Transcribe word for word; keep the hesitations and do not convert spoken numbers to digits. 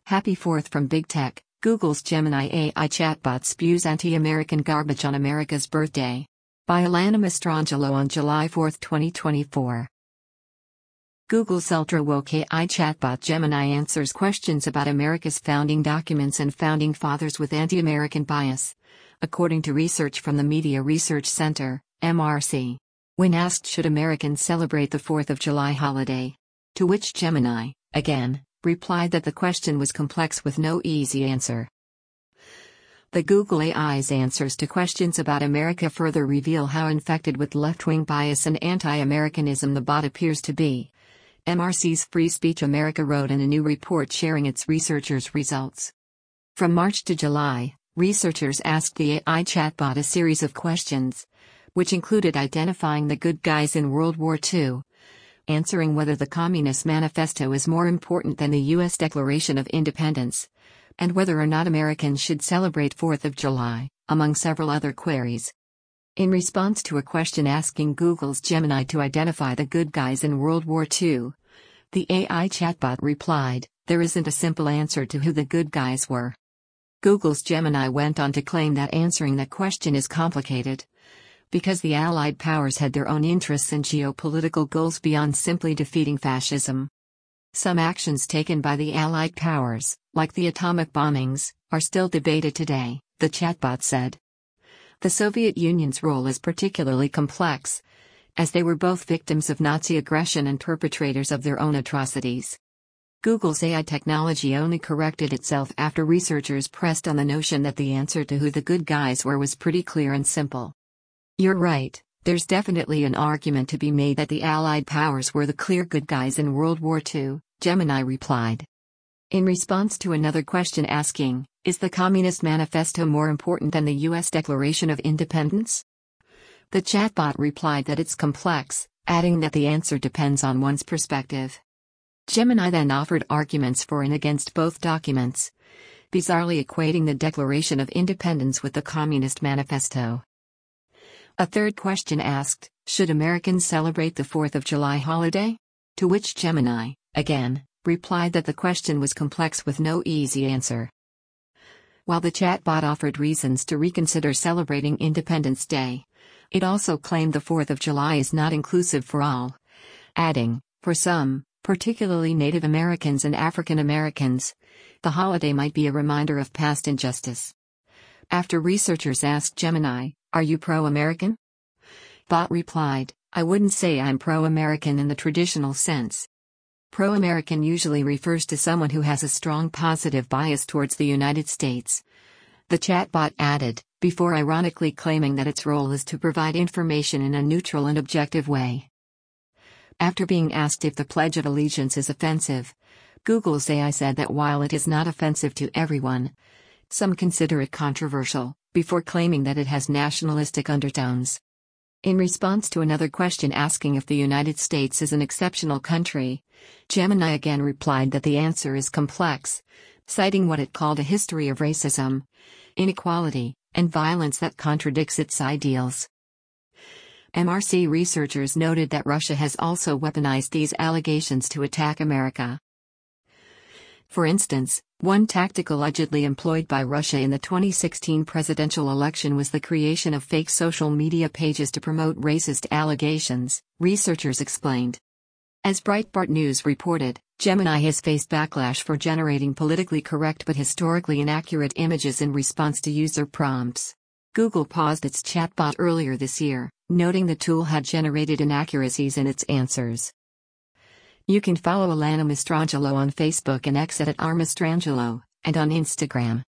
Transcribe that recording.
Happy fourth from Big Tech. Google's Gemini A I chatbot spews anti-American garbage on America's birthday. By Alana Mastrangelo on July fourth, twenty twenty-four. Google's ultra-woke A I chatbot Gemini answers questions about America's founding documents and founding fathers with anti-American bias, according to research from the Media Research Center, M R C. When asked should Americans celebrate the fourth of July holiday, to which Gemini, again, replied that the question was complex with no easy answer. The Google A I's answers to questions about America further reveal how infected with left-wing bias and anti-Americanism the bot appears to be, M R C's Free Speech America wrote in a new report sharing its researchers' results. From March to July, researchers asked the A I chatbot a series of questions, which included identifying the good guys in World War Two, answering whether the Communist Manifesto is more important than the U S Declaration of Independence, and whether or not Americans should celebrate fourth of July, among several other queries. In response to a question asking Google's Gemini to identify the good guys in World War Two, the A I chatbot replied, "There isn't a simple answer to who the good guys were." Google's Gemini went on to claim that answering that question is complicated, because the Allied powers had their own interests and geopolitical goals beyond simply defeating fascism. Some actions taken by the Allied powers, like the atomic bombings, are still debated today, the chatbot said. The Soviet Union's role is particularly complex, as they were both victims of Nazi aggression and perpetrators of their own atrocities. Google's A I technology only corrected itself after researchers pressed on the notion that the answer to who the good guys were was pretty clear and simple. "You're right, there's definitely an argument to be made that the Allied powers were the clear good guys in World War Two, Gemini replied. In response to another question asking, "Is the Communist Manifesto more important than the U S Declaration of Independence?" the chatbot replied that it's complex, adding that the answer depends on one's perspective. Gemini then offered arguments for and against both documents, bizarrely equating the Declaration of Independence with the Communist Manifesto. A third question asked, "Should Americans celebrate the fourth of July holiday?" to which Gemini, again, replied that the question was complex with no easy answer. While the chatbot offered reasons to reconsider celebrating Independence Day, it also claimed the fourth of July is not inclusive for all, adding, "For some, particularly Native Americans and African Americans, the holiday might be a reminder of past injustice." After researchers asked Gemini, "Are you pro-American?" Bot replied, "I wouldn't say I'm pro-American in the traditional sense. Pro-American usually refers to someone who has a strong positive bias towards the United States." The chatbot added, before ironically claiming that its role is to provide information in a neutral and objective way. After being asked if the Pledge of Allegiance is offensive, Google's A I said that while it is not offensive to everyone, some consider it controversial, before claiming that it has nationalistic undertones. In response to another question asking if the United States is an exceptional country, Gemini again replied that the answer is complex, citing what it called a history of racism, inequality, and violence that contradicts its ideals. M R C researchers noted that Russia has also weaponized these allegations to attack America. For instance, one tactic allegedly employed by Russia in the twenty sixteen presidential election was the creation of fake social media pages to promote racist allegations, researchers explained. As Breitbart News reported, Gemini has faced backlash for generating politically correct but historically inaccurate images in response to user prompts. Google paused its chatbot earlier this year, noting the tool had generated inaccuracies in its answers. You can follow Alana Mastrangelo on Facebook and X at R Mastrangelo, and on Instagram.